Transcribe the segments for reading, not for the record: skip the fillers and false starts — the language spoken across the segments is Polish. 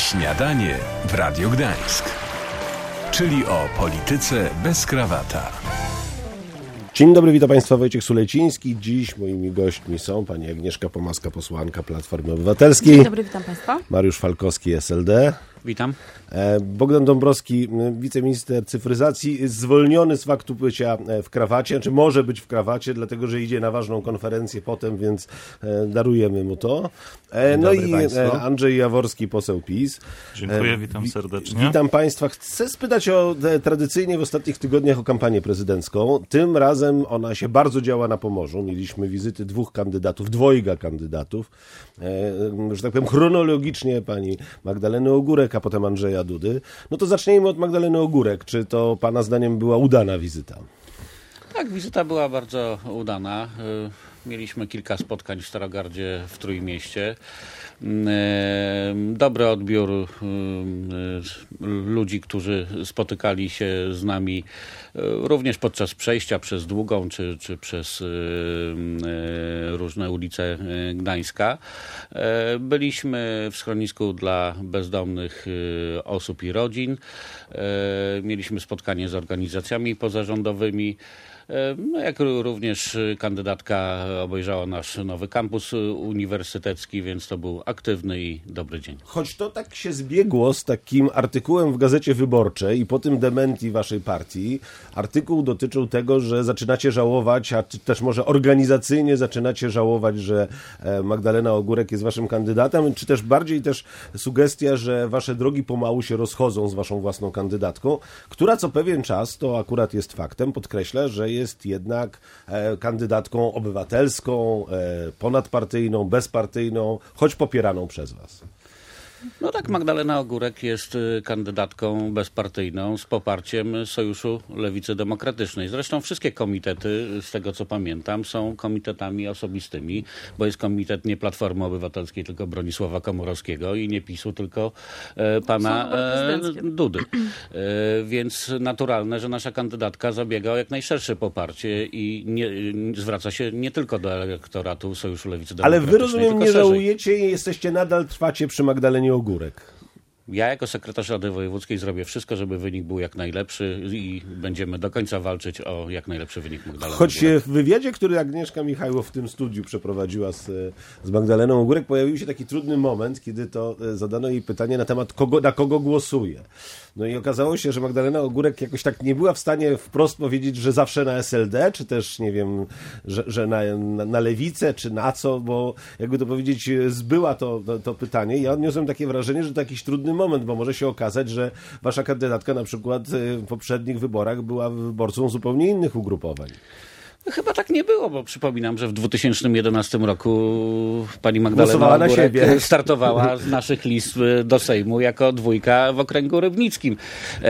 Śniadanie w Radiu Gdańsk. Czyli o polityce bez krawata. Dzień dobry, witam Państwa, Wojciech Suleciński. Dziś moimi gośćmi są pani Agnieszka Pomaska, posłanka Platformy Obywatelskiej. Dzień dobry, witam Państwa. Mariusz Falkowski, SLD. Witam. Bogdan Dąbrowski, wiceminister cyfryzacji, zwolniony z faktu bycia w krawacie, czy może być w krawacie, dlatego że idzie na ważną konferencję potem, więc darujemy mu to. No i Państwo. Andrzej Jaworski, poseł PiS. Dziękuję, witam serdecznie. Witam Państwa. Chcę spytać tradycyjnie w ostatnich tygodniach o kampanię prezydencką. Tym razem ona się bardzo działa na Pomorzu. Mieliśmy wizyty dwojga kandydatów, że tak powiem chronologicznie pani Magdaleny Ogórek, a potem Andrzeja Dudy. No to zacznijmy od Magdaleny Ogórek. Czy to pana zdaniem była udana wizyta? Tak, wizyta była bardzo udana. Mieliśmy kilka spotkań w Starogardzie, w Trójmieście. Dobry odbiór ludzi, którzy spotykali się z nami również podczas przejścia przez Długą czy przez różne ulice Gdańska. Byliśmy w schronisku dla bezdomnych osób i rodzin. Mieliśmy spotkanie z organizacjami pozarządowymi. No, jak również kandydatka obejrzała nasz nowy kampus uniwersytecki, więc to był aktywny i dobry dzień. Choć to tak się zbiegło z takim artykułem w Gazecie Wyborczej i po tym dementi waszej partii, artykuł dotyczył tego, że zaczynacie żałować, a też może organizacyjnie zaczynacie żałować, że Magdalena Ogórek jest waszym kandydatem, czy też bardziej też sugestia, że wasze drogi pomału się rozchodzą z waszą własną kandydatką, która co pewien czas, to akurat jest faktem, podkreślę, że jest jednak kandydatką obywatelską, ponadpartyjną, bezpartyjną, choć popieraną przez was. No tak, Magdalena Ogórek jest kandydatką bezpartyjną z poparciem Sojuszu Lewicy Demokratycznej. Zresztą wszystkie komitety, z tego co pamiętam, są komitetami osobistymi, bo jest komitet nie Platformy Obywatelskiej, tylko Bronisława Komorowskiego i nie PiS-u, tylko pana Dudy. Więc naturalne, że nasza kandydatka zabiega o jak najszersze poparcie i zwraca się nie tylko do elektoratu Sojuszu Lewicy Demokratycznej. Ale wy, rozumiem, nie żałujecie i trwacie przy Magdalenie Ogórek. Ja jako sekretarz Rady Wojewódzkiej zrobię wszystko, żeby wynik był jak najlepszy i będziemy do końca walczyć o jak najlepszy wynik Magdaleny Choć Ogórek. W wywiadzie, który Agnieszka Michajłow w tym studiu przeprowadziła z Magdaleną Ogórek, pojawił się taki trudny moment, kiedy to zadano jej pytanie na temat na kogo głosuje. No i okazało się, że Magdalena Ogórek jakoś tak nie była w stanie wprost powiedzieć, że zawsze na SLD, czy też, nie wiem, że na Lewicę, czy na co, bo jakby to powiedzieć, zbyła to pytanie. Ja odniosłem takie wrażenie, że to jakiś trudny moment, bo może się okazać, że wasza kandydatka na przykład w poprzednich wyborach była wyborcą zupełnie innych ugrupowań. Chyba tak nie było, bo przypominam, że w 2011 roku pani Magdalena Ogórek startowała z naszych list do Sejmu jako dwójka w okręgu rybnickim.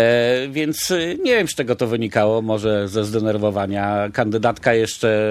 Więc nie wiem, z czego to wynikało. Może ze zdenerwowania. Kandydatka jeszcze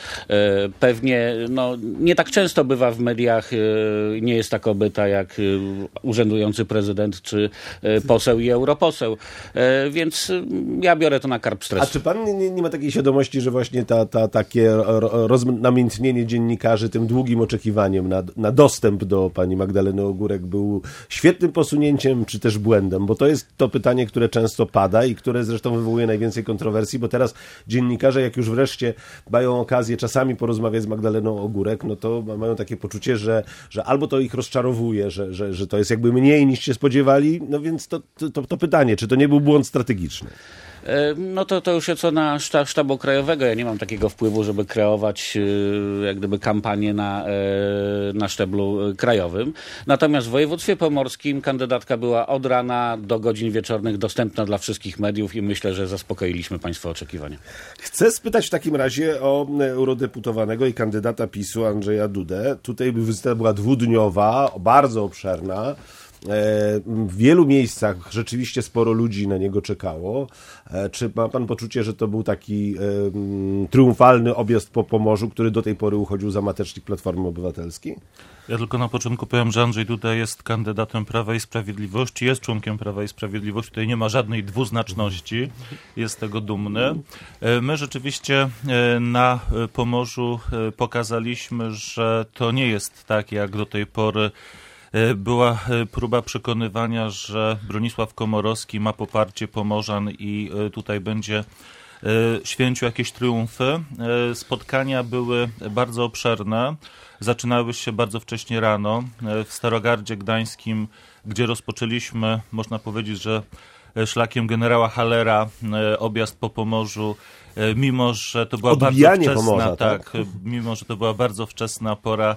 pewnie nie tak często bywa w mediach, nie jest tak obyta jak urzędujący prezydent czy poseł i europoseł. Więc ja biorę to na karb stresu. A czy pan nie ma takiej świadomości, że właśnie takie namiętnienie dziennikarzy tym długim oczekiwaniem na dostęp do pani Magdaleny Ogórek był świetnym posunięciem, czy też błędem? Bo to jest to pytanie, które często pada i które zresztą wywołuje najwięcej kontrowersji, bo teraz dziennikarze, jak już wreszcie mają okazję czasami porozmawiać z Magdaleną Ogórek, no to mają takie poczucie, że albo to ich rozczarowuje, że to jest jakby mniej niż się spodziewali, no więc to pytanie, czy to nie był błąd strategiczny? No to już jest co na sztabu krajowego. Ja nie mam takiego wpływu, żeby kreować jak gdyby kampanię na szczeblu krajowym. Natomiast w województwie pomorskim kandydatka była od rana do godzin wieczornych dostępna dla wszystkich mediów i myślę, że zaspokoiliśmy państwa oczekiwania. Chcę spytach w takim razie o eurodeputowanego i kandydata PiS-u Andrzeja Dudę. Tutaj wizyta była dwudniowa, bardzo obszerna. W wielu miejscach rzeczywiście sporo ludzi na niego czekało. Czy ma pan poczucie, że to był taki triumfalny objazd po Pomorzu, który do tej pory uchodził za matecznik Platformy Obywatelskiej? Ja tylko na początku powiem, że Andrzej Duda jest kandydatem Prawa i Sprawiedliwości, jest członkiem Prawa i Sprawiedliwości. Tutaj nie ma żadnej dwuznaczności, jest z tego dumny. My rzeczywiście na Pomorzu pokazaliśmy, że to nie jest tak, jak do tej pory była próba przekonywania, że Bronisław Komorowski ma poparcie Pomorzan i tutaj będzie święcił jakieś triumfy. Spotkania były bardzo obszerne. Zaczynały się bardzo wcześnie rano w Starogardzie Gdańskim, gdzie rozpoczęliśmy, można powiedzieć, że szlakiem generała Hallera objazd po Pomorzu, mimo że to była bardzo wczesna, Pomorza, tak? Mimo że to była bardzo wczesna pora,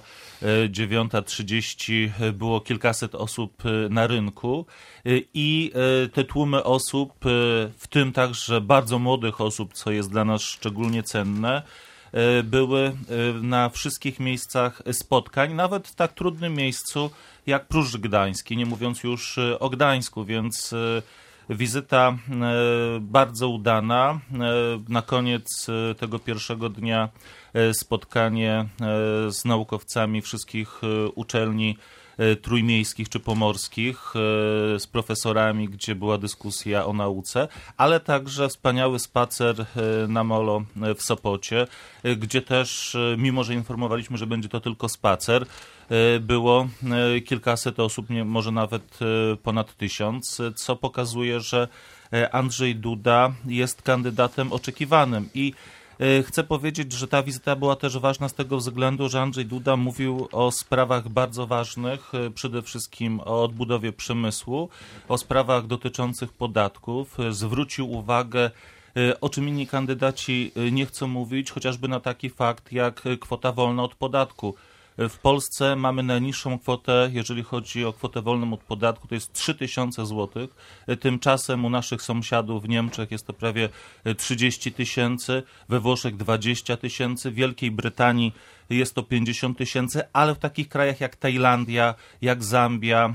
9:30, było kilkaset osób na rynku i te tłumy osób, w tym także bardzo młodych osób, co jest dla nas szczególnie cenne, były na wszystkich miejscach spotkań, nawet w tak trudnym miejscu jak Pruszcz Gdański, nie mówiąc już o Gdańsku, więc wizyta bardzo udana. Na koniec tego pierwszego dnia spotkanie z naukowcami wszystkich uczelni trójmiejskich czy pomorskich, z profesorami, gdzie była dyskusja o nauce, ale także wspaniały spacer na molo w Sopocie, gdzie też, mimo że informowaliśmy, że będzie to tylko spacer, było kilkaset osób, może nawet ponad 1000, co pokazuje, że Andrzej Duda jest kandydatem oczekiwanym. I chcę powiedzieć, że ta wizyta była też ważna z tego względu, że Andrzej Duda mówił o sprawach bardzo ważnych, przede wszystkim o odbudowie przemysłu, o sprawach dotyczących podatków. Zwrócił uwagę, o czym inni kandydaci nie chcą mówić, chociażby na taki fakt jak kwota wolna od podatku. W Polsce mamy najniższą kwotę, jeżeli chodzi o kwotę wolną od podatku, to jest 3000 zł. Tymczasem u naszych sąsiadów w Niemczech jest to prawie 30 000, we Włoszech 20 000, w Wielkiej Brytanii jest to 50 000, ale w takich krajach jak Tajlandia, jak Zambia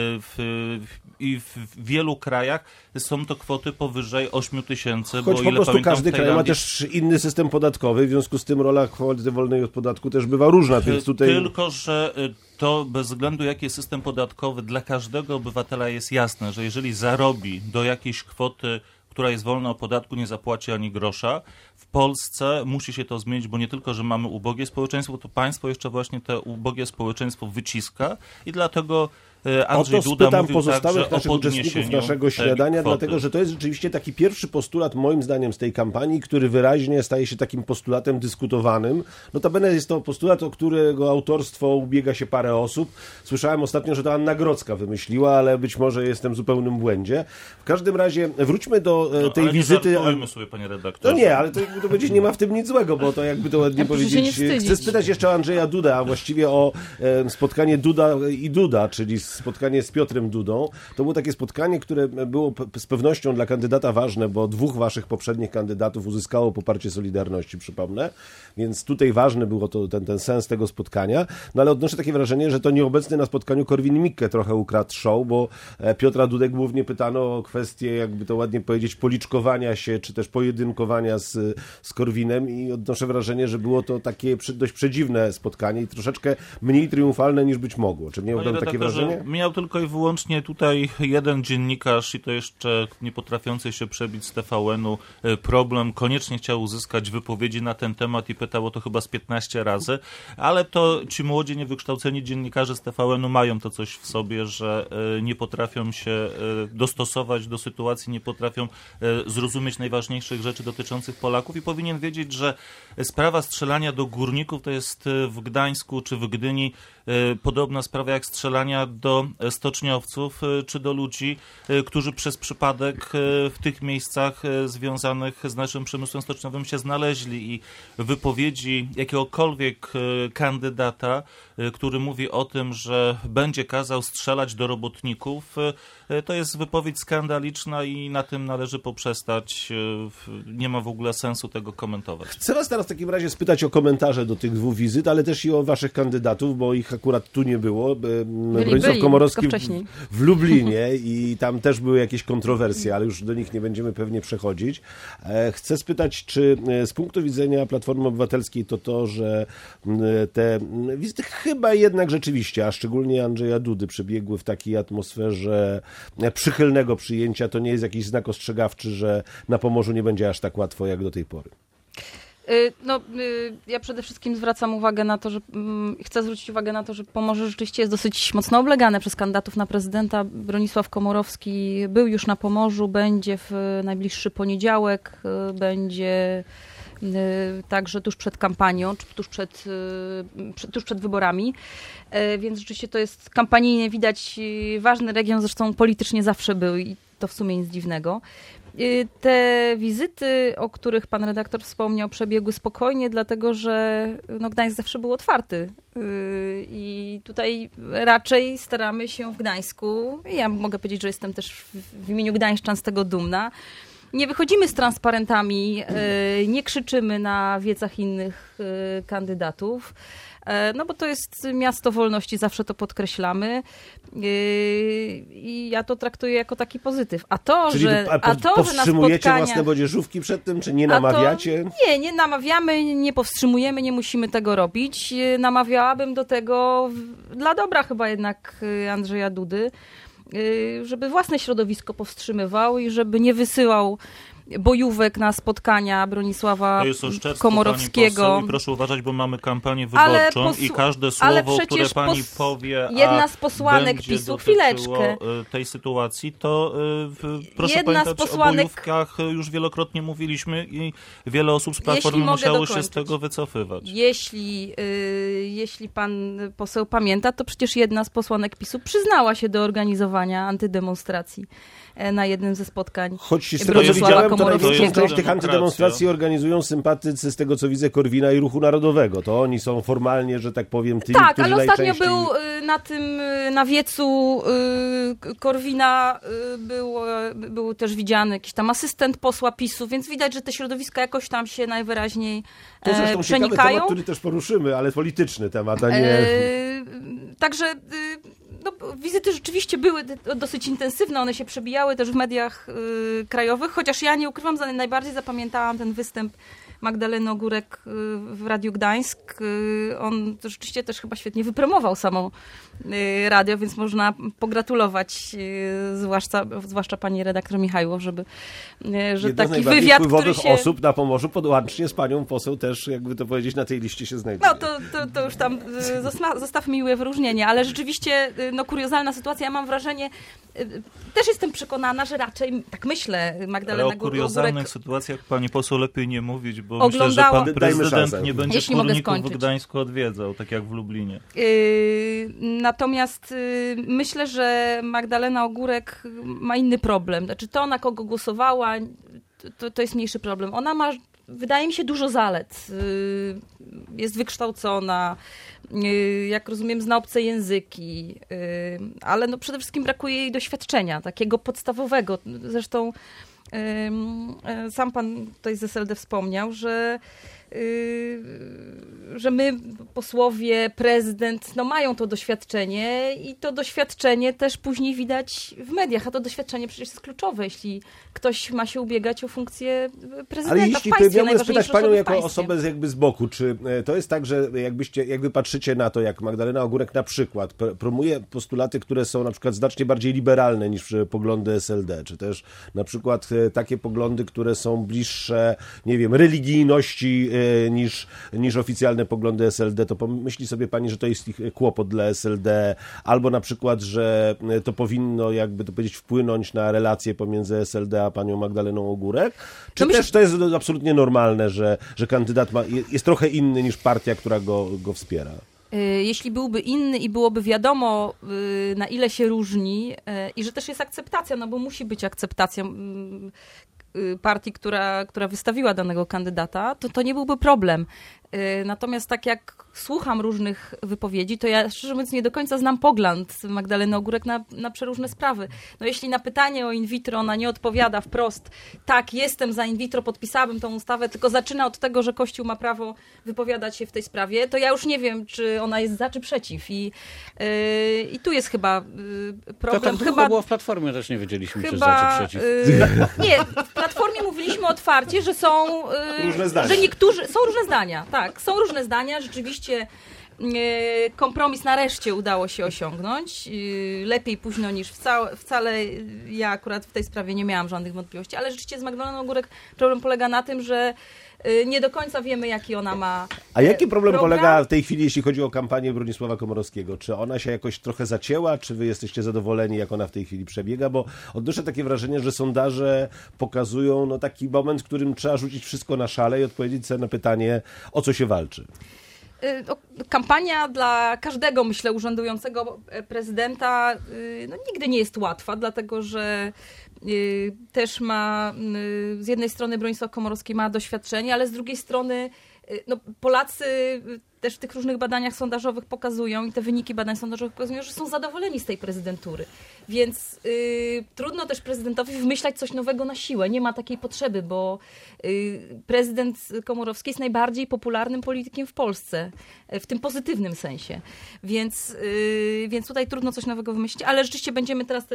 i w wielu krajach są to kwoty powyżej 8 000. Choć po prostu każdy kraj ma też inny system podatkowy, w związku z tym rola kwoty wolnej od podatku też bywa różna. Więc tutaj... Tylko, że to bez względu jaki jest system podatkowy, dla każdego obywatela jest jasne, że jeżeli zarobi do jakiejś kwoty, która jest wolna od podatku, nie zapłaci ani grosza. W Polsce musi się to zmienić, bo nie tylko, że mamy ubogie społeczeństwo, to państwo jeszcze właśnie te ubogie społeczeństwo wyciska i dlatego Andrzej Duda mówił pozostałych także naszych o uczestników naszego śniadania, dlatego że to jest rzeczywiście taki pierwszy postulat, moim zdaniem, z tej kampanii, który wyraźnie staje się takim postulatem dyskutowanym. Notabene jest to postulat, o którego autorstwo ubiega się parę osób. Słyszałem ostatnio, że to Anna Grodzka wymyśliła, ale być może jestem w zupełnym błędzie. W każdym razie wróćmy do tej wizyty. Nie sobie, panie redaktorze. No nie, ale to powiedzieć, nie ma w tym nic złego, bo to jakby to ładnie powiedzieć. Chcę spytać jeszcze o Andrzeja Dudę, a właściwie o spotkanie Duda i Duda, czyli spotkanie z Piotrem Dudą. To było takie spotkanie, które było z pewnością dla kandydata ważne, bo 2 waszych poprzednich kandydatów uzyskało poparcie Solidarności, przypomnę. Więc tutaj ważny był to ten sens tego spotkania. No ale odnoszę takie wrażenie, że to nieobecny na spotkaniu Korwin-Mikke trochę ukradł show, bo Piotra Dudę głównie pytano o kwestię, jakby to ładnie powiedzieć, policzkowania się, czy też pojedynkowania z Korwinem i odnoszę wrażenie, że było to takie dość przedziwne spotkanie i troszeczkę mniej triumfalne niż być mogło. Czy nie mam takie wrażenie? Miał tylko i wyłącznie tutaj jeden dziennikarz i to jeszcze nie potrafiący się przebić z TVN-u problem. Koniecznie chciał uzyskać wypowiedzi na ten temat i pytał o to chyba z 15 razy, ale to ci młodzi, niewykształceni dziennikarze z TVN-u mają to coś w sobie, że nie potrafią się dostosować do sytuacji, nie potrafią zrozumieć najważniejszych rzeczy dotyczących Polaków i powinien wiedzieć, że sprawa strzelania do górników to jest w Gdańsku czy w Gdyni podobna sprawa jak strzelania do stoczniowców czy do ludzi, którzy przez przypadek w tych miejscach związanych z naszym przemysłem stoczniowym się znaleźli i wypowiedzi jakiegokolwiek kandydata, który mówi o tym, że będzie kazał strzelać do robotników, to jest wypowiedź skandaliczna i na tym należy poprzestać. Nie ma w ogóle sensu tego komentować. Chcę was teraz w takim razie spytać o komentarze do tych 2 wizyt, ale też i o waszych kandydatów, bo ich akurat tu nie było. Bronisław Komorowski w Lublinie i tam też były jakieś kontrowersje, ale już do nich nie będziemy pewnie przechodzić. Chcę spytać, czy z punktu widzenia Platformy Obywatelskiej to, że te wizyty chyba jednak rzeczywiście, a szczególnie Andrzeja Dudy, przebiegły w takiej atmosferze przychylnego przyjęcia, to nie jest jakiś znak ostrzegawczy, że na Pomorzu nie będzie aż tak łatwo jak do tej pory. Ja przede wszystkim zwracam uwagę na to, że chcę zwrócić uwagę na to, że Pomorze rzeczywiście jest dosyć mocno oblegane przez kandydatów na prezydenta. Bronisław Komorowski był już na Pomorzu, będzie w najbliższy poniedziałek, będzie także tuż przed kampanią, czy tuż przed wyborami. Więc rzeczywiście to jest kampanijnie widać ważny region, zresztą politycznie zawsze był i to w sumie nic dziwnego. Te wizyty, o których pan redaktor wspomniał, przebiegły spokojnie, dlatego że Gdańsk zawsze był otwarty. I tutaj raczej staramy się w Gdańsku, ja mogę powiedzieć, że jestem też w imieniu gdańszczan z tego dumna, nie wychodzimy z transparentami, nie krzyczymy na wiecach innych kandydatów, bo to jest miasto wolności, zawsze to podkreślamy i ja to traktuję jako taki pozytyw. Czyli powstrzymujecie własne młodzieżówki przed tym, czy nie namawiacie? Nie namawiamy, nie powstrzymujemy, nie musimy tego robić. Namawiałabym do tego dla dobra chyba jednak Andrzeja Dudy, żeby własne środowisko powstrzymywał i żeby nie wysyłał bojówek na spotkania Bronisława Komorowskiego. I proszę uważać, bo mamy kampanię wyborczą i każde słowo, które pani powie, jedna z posłanek PiS-u, chwileczkę, tej sytuacji, to proszę pamiętać, o bojówkach już wielokrotnie mówiliśmy i wiele osób z Platformy musiało się z tego wycofywać. Jeśli pan poseł pamięta, to przecież jedna z posłanek PiS-u przyznała się do organizowania antydemonstracji na jednym ze spotkań. Choć z tego, co widziałem, to największą część tych antydemonstracji organizują sympatycy, z tego co widzę, Korwina i Ruchu Narodowego. To oni są formalnie, że tak powiem, tymi, tak, którzy ale ostatnio najczęściej... był na wiecu Korwina, był też widziany jakiś tam asystent posła PiS-u, więc widać, że te środowiska jakoś tam się najwyraźniej przenikają. To zresztą ciekawy temat, który też poruszymy, ale polityczny temat, a nie... Także... wizyty rzeczywiście były dosyć intensywne, one się przebijały też w mediach krajowych, chociaż ja nie ukrywam, najbardziej zapamiętałam ten występ Magdaleny Ogórek w Radiu Gdańsk. On rzeczywiście też chyba świetnie wypromował samo radio, więc można pogratulować, zwłaszcza pani redaktor Michajło, że taki wywiad, który się... osób na Pomorzu podłącznie z panią poseł też, jakby to powiedzieć, na tej liście się znajduje. To już tam zostaw miłe wyróżnienie, ale rzeczywiście kuriozalna sytuacja. Ja mam wrażenie, też jestem przekonana, że raczej, tak myślę, Magdalena Ogórek... Ale o kuriozalnych sytuacjach pani poseł lepiej nie mówić, bo myślę, że pan prezydent nie będzie górników w Gdańsku odwiedzał, tak jak w Lublinie. Natomiast myślę, że Magdalena Ogórek ma inny problem. Znaczy to, na kogo głosowała, to jest mniejszy problem. Ona ma, wydaje mi się, dużo zalet. Jest wykształcona, jak rozumiem, zna obce języki, ale przede wszystkim brakuje jej doświadczenia, takiego podstawowego. Zresztą sam pan tutaj z SLD wspomniał, że my, posłowie, prezydent, mają to doświadczenie i to doświadczenie też później widać w mediach, a to doświadczenie przecież jest kluczowe, jeśli ktoś ma się ubiegać o funkcję prezydenta. Ale jeśli miałbym spytać panią jako osobę jakby z boku, czy to jest tak, że jakby patrzycie na to, jak Magdalena Ogórek na przykład promuje postulaty, które są na przykład znacznie bardziej liberalne niż poglądy SLD, czy też na przykład takie poglądy, które są bliższe, nie wiem, religijności niż oficjalne poglądy SLD, to pomyśli sobie pani, że to jest ich kłopot dla SLD, albo na przykład, że to powinno, jakby to powiedzieć, wpłynąć na relacje pomiędzy SLD a panią Magdaleną Ogórek? Czy też to jest absolutnie normalne, że kandydat jest trochę inny niż partia, która go wspiera? Jeśli byłby inny i byłoby wiadomo, na ile się różni i że też jest akceptacja, bo musi być akceptacja partii, która wystawiła danego kandydata, to nie byłby problem. Natomiast tak jak słucham różnych wypowiedzi, to ja szczerze mówiąc nie do końca znam pogląd Magdaleny Ogórek na przeróżne sprawy. Jeśli na pytanie o in vitro ona nie odpowiada wprost, tak, jestem za in vitro, podpisałabym tą ustawę, tylko zaczyna od tego, że Kościół ma prawo wypowiadać się w tej sprawie, to ja już nie wiem, czy ona jest za, czy przeciw. I tu jest chyba problem. To chyba było w Platformie, też nie wiedzieliśmy, czy za, czy przeciw. Nie, w Platformie mówiliśmy otwarcie, że są różne zdania. Że niektórzy są różne zdania, tak, są różne zdania, rzeczywiście kompromis nareszcie udało się osiągnąć. Lepiej późno niż wcale. Ja akurat w tej sprawie nie miałam żadnych wątpliwości, ale rzeczywiście z Magdaleną Ogórek problem polega na tym, że nie do końca wiemy, jaki ona ma A jaki problem polega w tej chwili, jeśli chodzi o kampanię Bronisława Komorowskiego? Czy ona się jakoś trochę zacięła? Czy wy jesteście zadowoleni, jak ona w tej chwili przebiega? Bo odnoszę takie wrażenie, że sondaże pokazują taki moment, w którym trzeba rzucić wszystko na szale i odpowiedzieć sobie na pytanie, o co się walczy. Kampania dla każdego, myślę, urzędującego prezydenta nigdy nie jest łatwa, dlatego że też ma, z jednej strony Bronisław Komorowski ma doświadczenie, ale z drugiej strony Polacy też w tych różnych badaniach sondażowych pokazują i te wyniki badań sondażowych pokazują, że są zadowoleni z tej prezydentury. Więc trudno też prezydentowi wymyślać coś nowego na siłę. Nie ma takiej potrzeby, bo prezydent Komorowski jest najbardziej popularnym politykiem w Polsce. W tym pozytywnym sensie. Więc tutaj trudno coś nowego wymyślić, ale rzeczywiście będziemy teraz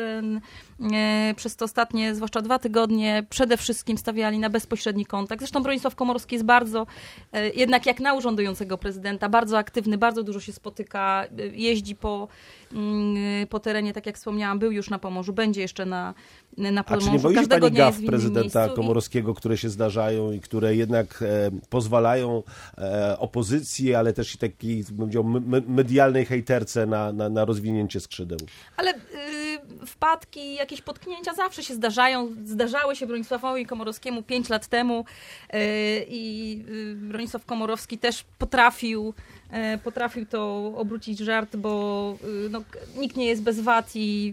przez te ostatnie, zwłaszcza 2 tygodnie, przede wszystkim stawiali na bezpośredni kontakt. Zresztą Bronisław Komorowski jest bardzo, jednak jak na urzędującego prezydenta, bardzo aktywny, bardzo dużo się spotyka, jeździ po terenie, tak jak wspomniałam, był już na Pomorzu, będzie jeszcze na Pomorzu. A czy nie boi się pani gaf prezydenta Komorowskiego, które się zdarzają i które jednak pozwalają opozycji, ale też i takiej, bym powiedział, medialnej hejterce na rozwinięcie skrzydeł? Ale wpadki, jakieś potknięcia zawsze się zdarzają. Zdarzały się Bronisławowi Komorowskiemu 5 lat temu i Bronisław Komorowski też potrafił to obrócić żart, bo nikt nie jest bez wad i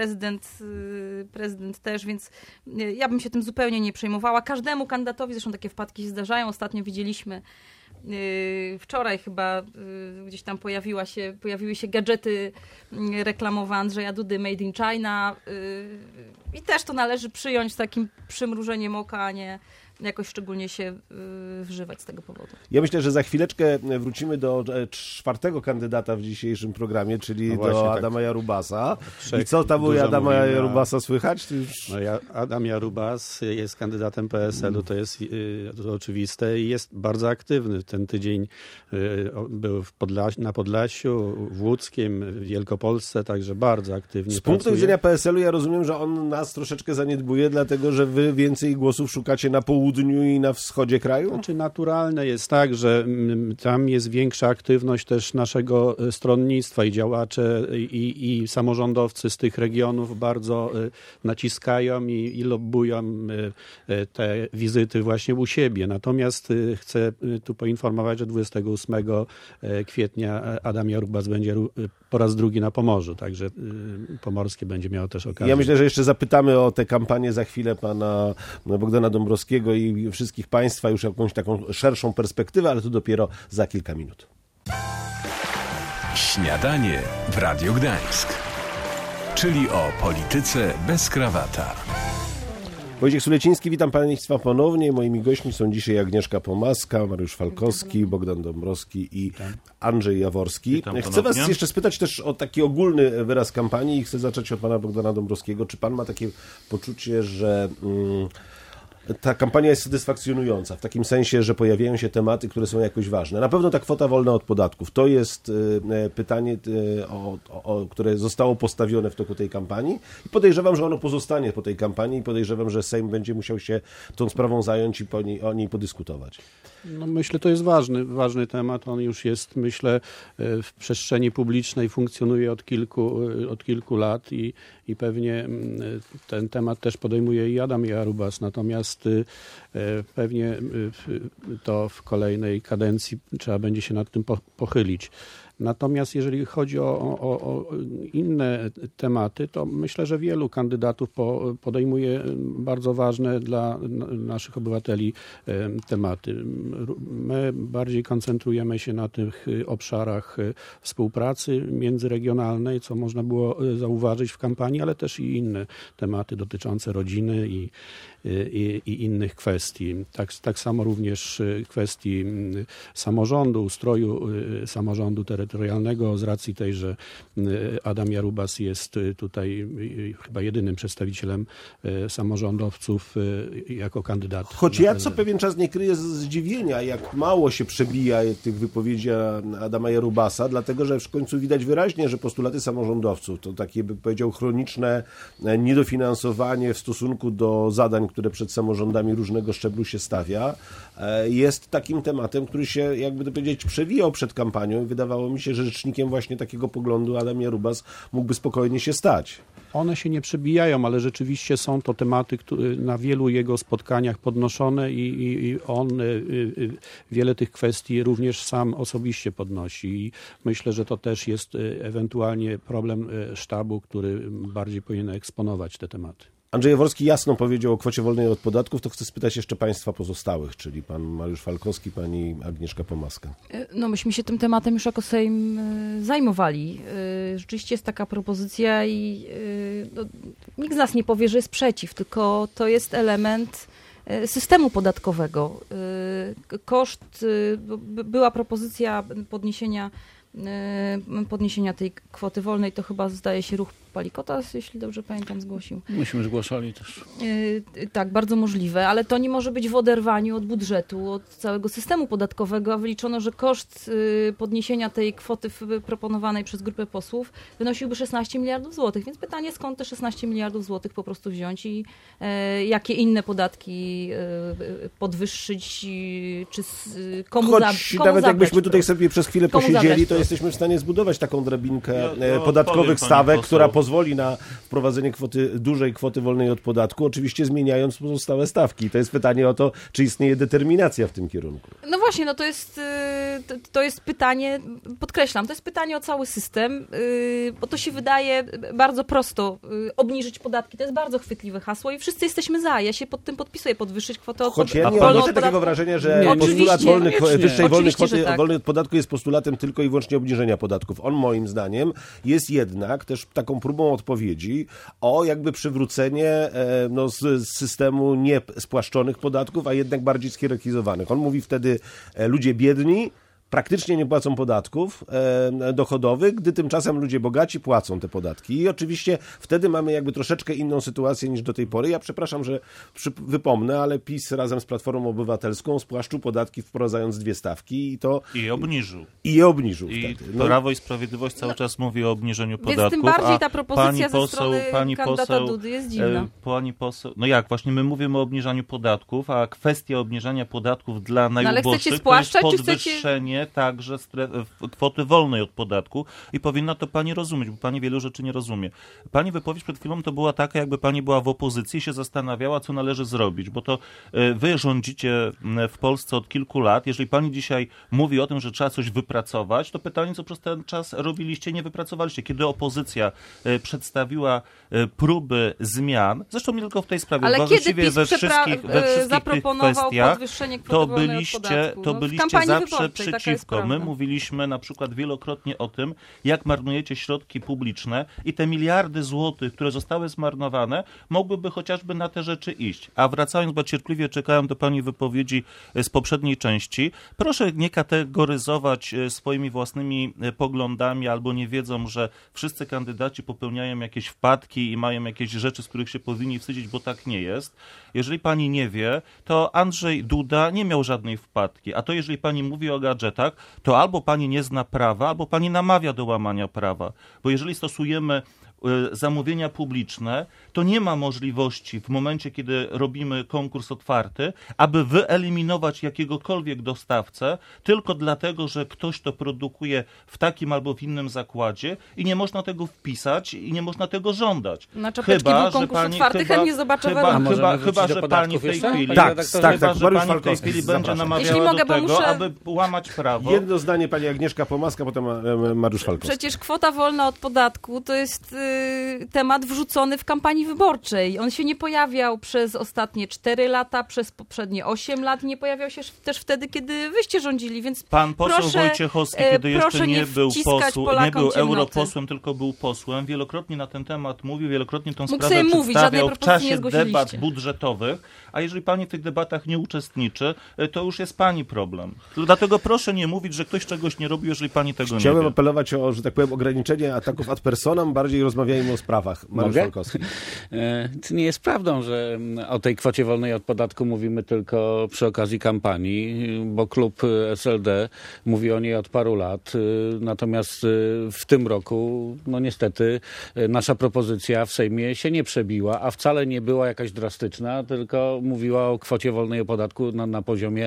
prezydent też, więc ja bym się tym zupełnie nie przejmowała. Każdemu kandydatowi zresztą takie wpadki się zdarzają. Ostatnio widzieliśmy wczoraj chyba gdzieś tam pojawiły się gadżety reklamowe Andrzeja Dudy Made in China i też to należy przyjąć z takim przymrużeniem oka, a nie jakoś szczególnie się wżywać z tego powodu. Ja myślę, że za chwileczkę wrócimy do 4. kandydata w dzisiejszym programie, czyli do Adama Jarubasa. I co tam u Adama Jarubasa słychać? Adam Jarubas jest kandydatem PSL-u, to jest oczywiste i jest bardzo aktywny. Ten tydzień był na Podlasiu, w Łódzkiem, w Wielkopolsce, także bardzo aktywnie Z punktu widzenia PSL-u ja rozumiem, że on nas troszeczkę zaniedbuje, dlatego że wy więcej głosów szukacie na południu i na wschodzie kraju? Znaczy naturalne jest tak, że tam jest większa aktywność też naszego stronnictwa i działacze i samorządowcy z tych regionów bardzo naciskają i lobbują te wizyty właśnie u siebie. Natomiast chcę tu poinformować, że 28 kwietnia Adam Jarubas będzie po raz drugi na Pomorzu, także Pomorskie będzie miało też okazję. Ja myślę, że jeszcze zapytamy o tę kampanię za chwilę pana Bogdana Dąbrowskiego i wszystkich państwa, już jakąś taką szerszą perspektywę, ale to dopiero za kilka minut. Śniadanie w Radiu Gdańsk, czyli o polityce bez krawata. Wojciech Suleciński, witam Państwa ponownie. Moimi gośćmi są dzisiaj Agnieszka Pomaska, Mariusz Falkowski, Bogdan Dąbrowski i Andrzej Jaworski. Chcę Was jeszcze spytać też o taki ogólny wyraz kampanii i chcę zacząć od pana Bogdana Dąbrowskiego. Czy pan ma takie poczucie, że ta kampania jest satysfakcjonująca, w takim sensie, że pojawiają się tematy, które są jakoś ważne? Na pewno ta kwota wolna od podatków. To jest pytanie, które zostało postawione w toku tej kampanii i podejrzewam, że ono pozostanie po tej kampanii i podejrzewam, że Sejm będzie musiał się tą sprawą zająć i o niej podyskutować. No myślę, to jest ważny temat. On już jest, myślę, w przestrzeni publicznej, funkcjonuje od kilku lat i pewnie ten temat też podejmuje i Adam Jarubas. Natomiast pewnie to w kolejnej kadencji trzeba będzie się nad tym pochylić. Natomiast jeżeli chodzi o inne tematy, to myślę, że wielu kandydatów podejmuje bardzo ważne dla naszych obywateli tematy. My bardziej koncentrujemy się na tych obszarach współpracy międzyregionalnej, co można było zauważyć w kampanii, ale też i inne tematy dotyczące rodziny i innych kwestii. Tak samo również kwestii samorządu, ustroju samorządu terytorialnego, terytorialnego z racji tej, że Adam Jarubas jest tutaj chyba jedynym przedstawicielem samorządowców jako kandydat. Choć ja co pewien czas nie kryję zdziwienia, jak mało się przebija tych wypowiedzi Adama Jarubasa, dlatego że w końcu widać wyraźnie, że postulaty samorządowców, to takie, by powiedział, chroniczne niedofinansowanie w stosunku do zadań, które przed samorządami różnego szczeblu się stawia, jest takim tematem, który się, jakby to powiedzieć, przewijał przed kampanią i wydawało mi się, że rzecznikiem właśnie takiego poglądu Adam Jarubas mógłby spokojnie się stać. One się nie przebijają, ale rzeczywiście są to tematy, które na wielu jego spotkaniach podnoszone i on wiele tych kwestii również sam osobiście podnosi. I myślę, że to też jest ewentualnie problem sztabu, który bardziej powinien eksponować te tematy. Andrzej Jaworski jasno powiedział o kwocie wolnej od podatków, to chcę spytać jeszcze państwa pozostałych, czyli pan Mariusz Falkowski, pani Agnieszka Pomaska. No myśmy się tym tematem już jako Sejm zajmowali. Rzeczywiście jest taka propozycja i nikt z nas nie powie, że jest przeciw, tylko to jest element systemu podatkowego. Była propozycja podniesienia tej kwoty wolnej, to chyba zdaje się ruch Palikotas, jeśli dobrze pamiętam, zgłosił. Myśmy zgłaszali też. Tak, bardzo możliwe, ale to nie może być w oderwaniu od budżetu, od całego systemu podatkowego, a wyliczono, że koszt podniesienia tej kwoty proponowanej przez grupę posłów wynosiłby 16 miliardów złotych, więc pytanie, skąd te 16 miliardów złotych po prostu wziąć i jakie inne podatki podwyższyć, czy komu zabrać. Nawet jakbyśmy tutaj sobie przez chwilę posiedzieli, to jesteśmy w stanie zbudować taką drabinkę podatkowych stawek, która pozwoli na wprowadzenie dużej kwoty wolnej od podatku, oczywiście zmieniając pozostałe stawki. To jest pytanie o to, czy istnieje determinacja w tym kierunku. No właśnie, no to jest pytanie, podkreślam, to jest pytanie o cały system, bo to się wydaje bardzo prosto, obniżyć podatki, to jest bardzo chwytliwe hasło i wszyscy jesteśmy za. Ja się pod tym podpisuję, podwyższyć kwotę od podatku. Choć ja nie odnoszę takiego wrażenia, że postulat wyższej wolnej kwoty wolnej od podatku jest postulatem tylko i wyłącznie obniżenia podatków. On moim zdaniem jest jednak też taką próbą odpowiedzi o jakby przywrócenie z systemu nie spłaszczonych podatków, a jednak bardziej schierarchizowanych. On mówi wtedy, ludzie biedni praktycznie nie płacą podatków dochodowych, gdy tymczasem ludzie bogaci płacą te podatki. I oczywiście wtedy mamy jakby troszeczkę inną sytuację niż do tej pory. Ja przepraszam, że wypomnę, ale PiS razem z Platformą Obywatelską spłaszczył podatki, wprowadzając 2 stawki I obniżył. I wtedy. Prawo i Sprawiedliwość cały czas mówi o obniżeniu podatków. Więc tym bardziej ta propozycja ze strony kandydata Dudy jest dziwna. Pani poseł, no jak, właśnie my mówimy o obniżaniu podatków, a kwestia obniżania podatków dla najuboższych to jest podwyższenie także kwoty wolnej od podatku i powinna to pani rozumieć, bo pani wielu rzeczy nie rozumie. Pani wypowiedź przed chwilą to była taka, jakby pani była w opozycji i się zastanawiała, co należy zrobić, bo to wy rządzicie w Polsce od kilku lat. Jeżeli pani dzisiaj mówi o tym, że trzeba coś wypracować, to pytanie, co przez ten czas robiliście, nie wypracowaliście. Kiedy opozycja przedstawiła próby zmian, zresztą nie tylko w tej sprawie, ale właściwie we wszystkich tych kwestiach, to byliście zawsze przeciwko. My mówiliśmy na przykład wielokrotnie o tym, jak marnujecie środki publiczne i te miliardy złotych, które zostały zmarnowane, mogłyby chociażby na te rzeczy iść. A wracając, bo cierpliwie czekałem do pani wypowiedzi z poprzedniej części, proszę nie kategoryzować swoimi własnymi poglądami albo nie wiedzą, że wszyscy kandydaci popełniają jakieś wpadki i mają jakieś rzeczy, z których się powinni wstydzić, bo tak nie jest. Jeżeli pani nie wie, to Andrzej Duda nie miał żadnej wpadki, a to jeżeli pani mówi o gadżetach, to albo pani nie zna prawa, albo pani namawia do łamania prawa. Bo jeżeli stosujemy zamówienia publiczne, to nie ma możliwości w momencie, kiedy robimy konkurs otwarty, aby wyeliminować jakiegokolwiek dostawcę tylko dlatego, że ktoś to produkuje w takim albo w innym zakładzie i nie można tego wpisać i nie można tego żądać. Na czapeczki był konkurs otwarty, chętnie zobaczę chyba, że pani w tej chwili będzie namawiała do tego, aby łamać prawo. Jedno zdanie pani Agnieszka Pomaska, potem Mariusz Falkowski. Przecież kwota wolna od podatku to jest temat wrzucony w kampanii wyborczej. On się nie pojawiał przez ostatnie 4 lata, przez poprzednie 8 lat, nie pojawiał się też wtedy, kiedy wyście rządzili, więc pan poseł proszę, Wojciechowski, kiedy jeszcze nie był europosłem, tylko był posłem, wielokrotnie na ten temat mówił, wielokrotnie tę sprawę przedstawiał w czasie debat budżetowych, a jeżeli pani w tych debatach nie uczestniczy, to już jest pani problem. Dlatego proszę nie mówić, że ktoś czegoś nie robi, jeżeli pani tego nie wie. Chciałem apelować o, że tak powiem, ograniczenie ataków ad personam, bardziej rozmawiajmy o sprawach. Mariusz Falkowski. To nie jest prawdą, że o tej kwocie wolnej od podatku mówimy tylko przy okazji kampanii, bo klub SLD mówi o niej od paru lat, natomiast w tym roku, no niestety, nasza propozycja w Sejmie się nie przebiła, a wcale nie była jakaś drastyczna, tylko mówiła o kwocie wolnej od podatku na poziomie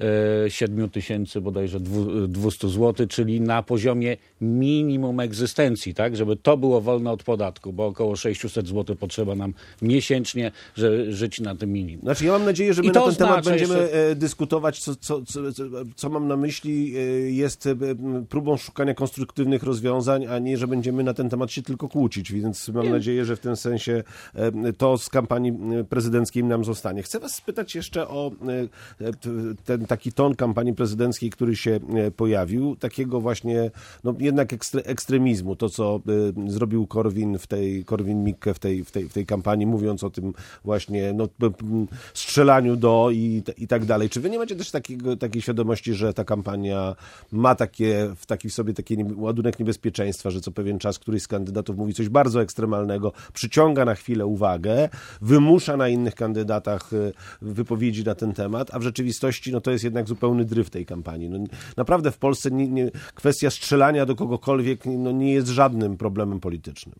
7 tysięcy bodajże 200 zł, czyli na poziomie minimum egzystencji, tak, żeby to było wolne od podatku, bo około 600 zł potrzeba nam miesięcznie, żeby żyć na tym minimum. Znaczy ja mam nadzieję, że my na ten temat będziemy dyskutować, co mam na myśli, jest próbą szukania konstruktywnych rozwiązań, a nie, że będziemy na ten temat się tylko kłócić, więc mam nadzieję, że w tym sensie to z kampanii prezydenckiej nam zostanie. Chcę was spytać jeszcze o ten taki ton kampanii prezydenckiej, który się pojawił, takiego właśnie, no jednak ekstremizmu, to co zrobił Korwin-Mikke w tej kampanii, mówiąc o tym właśnie strzelaniu i tak dalej. Czy wy nie macie też takiej świadomości, że ta kampania ma w sobie taki ładunek niebezpieczeństwa, że co pewien czas któryś z kandydatów mówi coś bardzo ekstremalnego, przyciąga na chwilę uwagę, wymusza na innych kandydatach wypowiedzi na ten temat, a w rzeczywistości to jest jednak zupełny dryf tej kampanii. Naprawdę w Polsce kwestia strzelania do kogokolwiek nie jest żadnym problemem politycznym.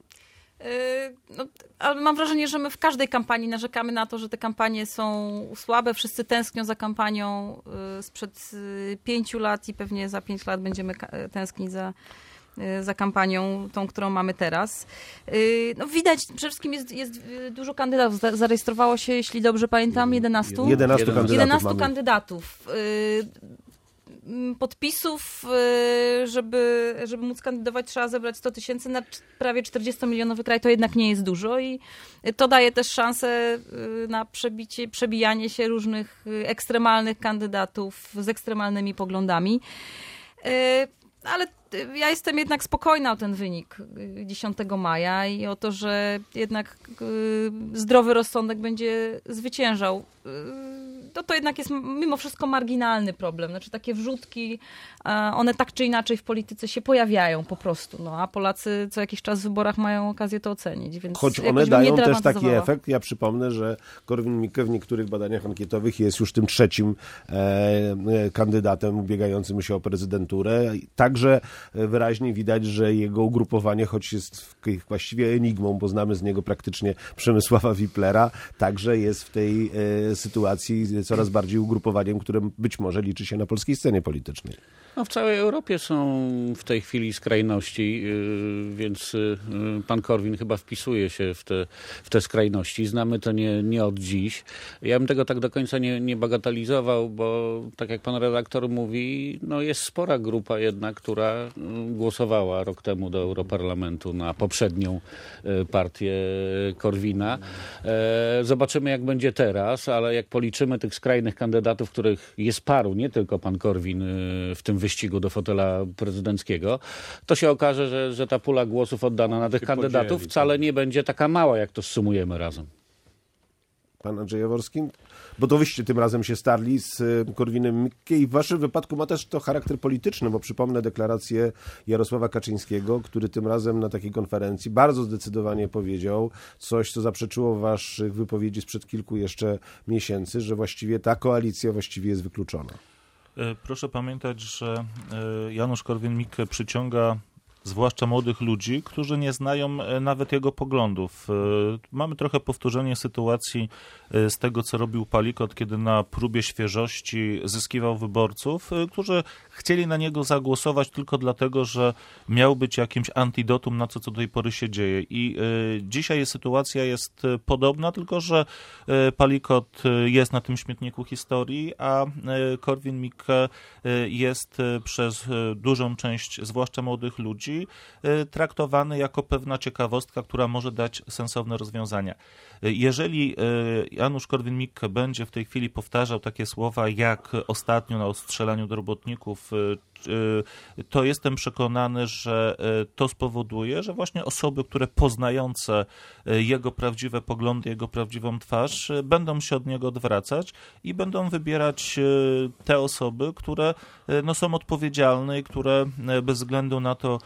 Ale mam wrażenie, że my w każdej kampanii narzekamy na to, że te kampanie są słabe. Wszyscy tęsknią za kampanią sprzed 5 lat i pewnie za 5 lat będziemy tęsknić za kampanią tą, którą mamy teraz. Widać, przede wszystkim jest dużo kandydatów. Zarejestrowało się, jeśli dobrze pamiętam, 11 kandydatów. Podpisów, żeby móc kandydować, trzeba zebrać 100 000 na prawie 40-milionowy kraj, to jednak nie jest dużo i to daje też szansę na przebijanie się różnych ekstremalnych kandydatów z ekstremalnymi poglądami. Ale ja jestem jednak spokojna o ten wynik 10 maja i o to, że jednak zdrowy rozsądek będzie zwyciężał. To jednak jest mimo wszystko marginalny problem. Znaczy takie wrzutki, one tak czy inaczej w polityce się pojawiają po prostu. A Polacy co jakiś czas w wyborach mają okazję to ocenić. Więc choć one dają też taki efekt. Ja przypomnę, że Korwin-Mikke w niektórych badaniach ankietowych jest już tym trzecim kandydatem ubiegającym się o prezydenturę. Także wyraźnie widać, że jego ugrupowanie, choć jest właściwie enigmą, bo znamy z niego praktycznie Przemysława Wiplera, także jest w tej sytuacji coraz bardziej ugrupowaniem, które być może liczy się na polskiej scenie politycznej. W całej Europie są w tej chwili skrajności, więc pan Korwin chyba wpisuje się w te skrajności. Znamy to nie od dziś. Ja bym tego tak do końca nie bagatelizował, bo tak jak pan redaktor mówi, jest spora grupa jednak, która głosowała rok temu do Europarlamentu na poprzednią partię Korwina. Zobaczymy, jak będzie teraz, ale jak policzymy tych skrajnych kandydatów, których jest paru, nie tylko pan Korwin w tym wyścigu do fotela prezydenckiego, to się okaże, że ta pula głosów oddana na tych kandydatów wcale nie będzie taka mała, jak to zsumujemy razem. Pan Andrzej Jaworski? Bo to wyście tym razem się starli z Korwinem-Mikke i w waszym wypadku ma też to charakter polityczny, bo przypomnę deklarację Jarosława Kaczyńskiego, który tym razem na takiej konferencji bardzo zdecydowanie powiedział coś, co zaprzeczyło waszych wypowiedzi sprzed kilku jeszcze miesięcy, że właściwie ta koalicja jest wykluczona. Proszę pamiętać, że Janusz Korwin-Mikke przyciąga zwłaszcza młodych ludzi, którzy nie znają nawet jego poglądów. Mamy trochę powtórzenie sytuacji z tego, co robił Palikot, kiedy na próbie świeżości zyskiwał wyborców, którzy chcieli na niego zagłosować tylko dlatego, że miał być jakimś antidotum na co do tej pory się dzieje. I dzisiaj sytuacja jest podobna, tylko że Palikot jest na tym śmietniku historii, a Korwin-Mikke jest przez dużą część, zwłaszcza młodych ludzi, traktowany jako pewna ciekawostka, która może dać sensowne rozwiązania. Jeżeli Janusz Korwin-Mikke będzie w tej chwili powtarzał takie słowa jak ostatnio na ostrzelaniu do robotników, to jestem przekonany, że to spowoduje, że właśnie osoby, które poznające jego prawdziwe poglądy, jego prawdziwą twarz, będą się od niego odwracać i będą wybierać te osoby, które są odpowiedzialne i które bez względu na to,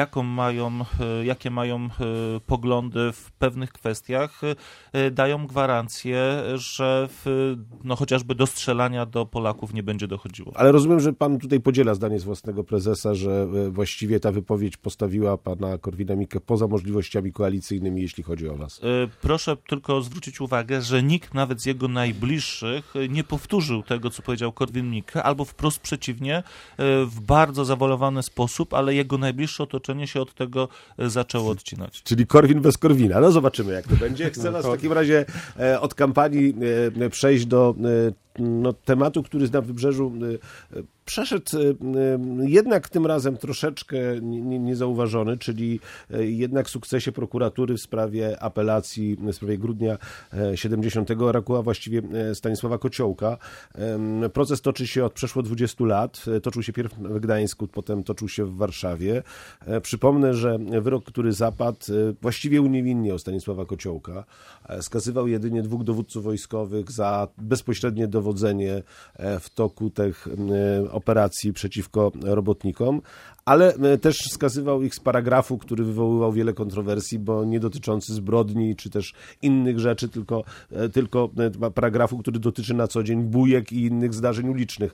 jakie mają poglądy w pewnych kwestiach, dają gwarancję, że chociażby do strzelania do Polaków nie będzie dochodziło. Ale rozumiem, że pan tutaj podziela zdanie z własnego prezesa, że właściwie ta wypowiedź postawiła pana Korwina-Mikke poza możliwościami koalicyjnymi, jeśli chodzi o was. Proszę tylko zwrócić uwagę, że nikt nawet z jego najbliższych nie powtórzył tego, co powiedział Korwin-Mikke, albo wprost przeciwnie, w bardzo zawolowany sposób, ale jego najbliższe otoczenie się od tego zaczęło odcinać. Czyli Korwin bez Korwina. No zobaczymy, jak to będzie. Chcę nas w takim razie od kampanii przejść do tematu, który na Wybrzeżu przeszedł jednak tym razem troszeczkę niezauważony, czyli jednak sukcesie prokuratury w sprawie apelacji, w sprawie grudnia 70 roku, a właściwie Stanisława Kociołka. Proces toczy się od przeszło 20 lat. Toczył się pierw w Gdańsku, potem toczył się w Warszawie. Przypomnę, że wyrok, który zapadł, właściwie uniewinniał Stanisława Kociołka. Skazywał jedynie 2 dowódców wojskowych za bezpośrednie dowodzenie w toku tych operacji przeciwko robotnikom, ale też skazywał ich z paragrafu, który wywoływał wiele kontrowersji, bo nie dotyczący zbrodni czy też innych rzeczy, tylko paragrafu, który dotyczy na co dzień bujek i innych zdarzeń ulicznych.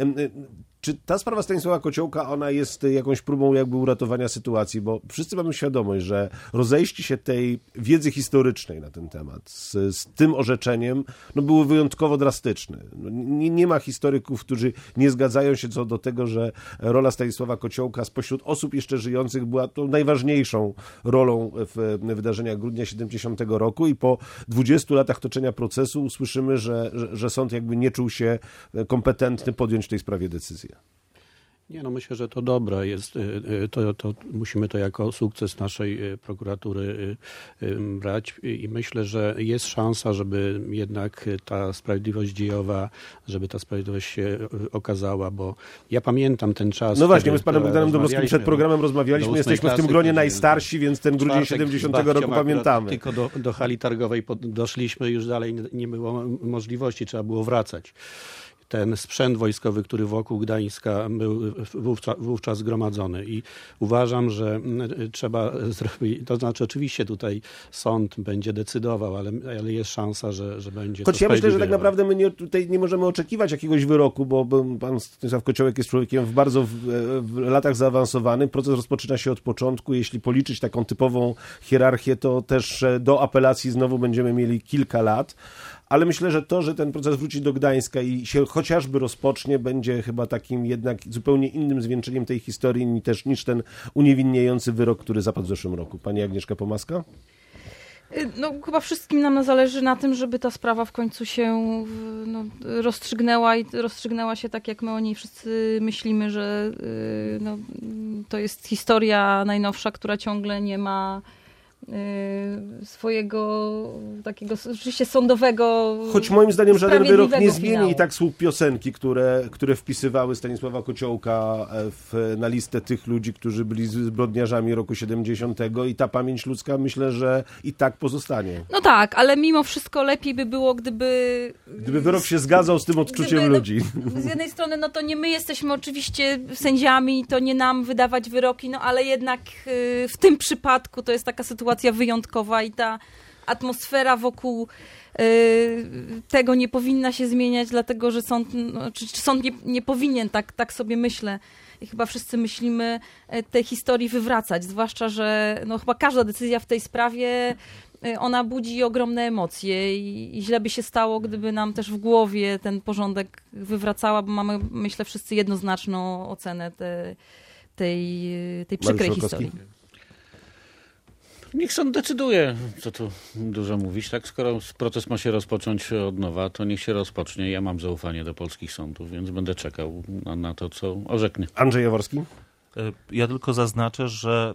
Czy ta sprawa Stanisława Kociołka, ona jest jakąś próbą jakby uratowania sytuacji? Bo wszyscy mamy świadomość, że rozejście się tej wiedzy historycznej na ten temat z tym orzeczeniem było wyjątkowo drastyczne. Nie ma historyków, którzy nie zgadzają się co do tego, że rola Stanisława Kociołka spośród osób jeszcze żyjących była tą najważniejszą rolą w wydarzeniach grudnia 70 roku i po 20 latach toczenia procesu usłyszymy, że sąd jakby nie czuł się kompetentny podjąć w tej sprawie decyzję. Myślę, że to dobre jest, to musimy to jako sukces naszej prokuratury brać i myślę, że jest szansa, żeby jednak ta sprawiedliwość dziejowa, żeby ta sprawiedliwość się okazała, bo ja pamiętam ten czas. No właśnie, my z panem Bogdanem Dąbrowskim przed programem rozmawialiśmy, jesteśmy w tym gronie najstarsi, więc ten grudzień 70 roku pamiętamy. Tylko do hali targowej doszliśmy, już dalej nie było możliwości, trzeba było wracać. Ten sprzęt wojskowy, który wokół Gdańska był wówczas zgromadzony i uważam, że trzeba zrobić, to znaczy oczywiście tutaj sąd będzie decydował, ale jest szansa, że będzie Choć ja myślę, że tak naprawdę my tutaj nie możemy oczekiwać jakiegoś wyroku, bo pan Stanisław Kociołek jest człowiekiem w latach zaawansowanym. Proces rozpoczyna się od początku. Jeśli policzyć taką typową hierarchię, to też do apelacji znowu będziemy mieli kilka lat. Ale myślę, że to, że ten proces wróci do Gdańska i się chociażby rozpocznie, będzie chyba takim jednak zupełnie innym zwieńczeniem tej historii niż ten uniewinniający wyrok, który zapadł w zeszłym roku. Pani Agnieszka Pomaska? Chyba wszystkim nam zależy na tym, żeby ta sprawa w końcu się rozstrzygnęła i rozstrzygnęła się tak, jak my o niej wszyscy myślimy, że to jest historia najnowsza, która ciągle nie ma swojego takiego rzeczywiście sądowego. Choć moim zdaniem żaden wyrok nie zmieni i tak słów piosenki, które wpisywały Stanisława Kociołka na listę tych ludzi, którzy byli zbrodniarzami roku 70 i ta pamięć ludzka myślę, że i tak pozostanie. No tak, ale mimo wszystko lepiej by było, gdyby wyrok się zgadzał z tym odczuciem ludzi. Z jednej strony, to nie my jesteśmy oczywiście sędziami, to nie nam wydawać wyroki, ale jednak w tym przypadku to jest taka sytuacja wyjątkowa i ta atmosfera wokół tego nie powinna się zmieniać, dlatego że sąd, sąd nie powinien, tak sobie myślę. I chyba wszyscy myślimy tej historii wywracać, zwłaszcza, że chyba każda decyzja w tej sprawie ona budzi ogromne emocje i źle by się stało, gdyby nam też w głowie ten porządek wywracała, bo mamy, myślę, wszyscy jednoznaczną ocenę tej przykrej historii. Niech sąd decyduje, co tu dużo mówić. Tak, skoro proces ma się rozpocząć od nowa, to niech się rozpocznie. Ja mam zaufanie do polskich sądów, więc będę czekał na to, co orzeknie. Andrzej Jaworski? Ja tylko zaznaczę, że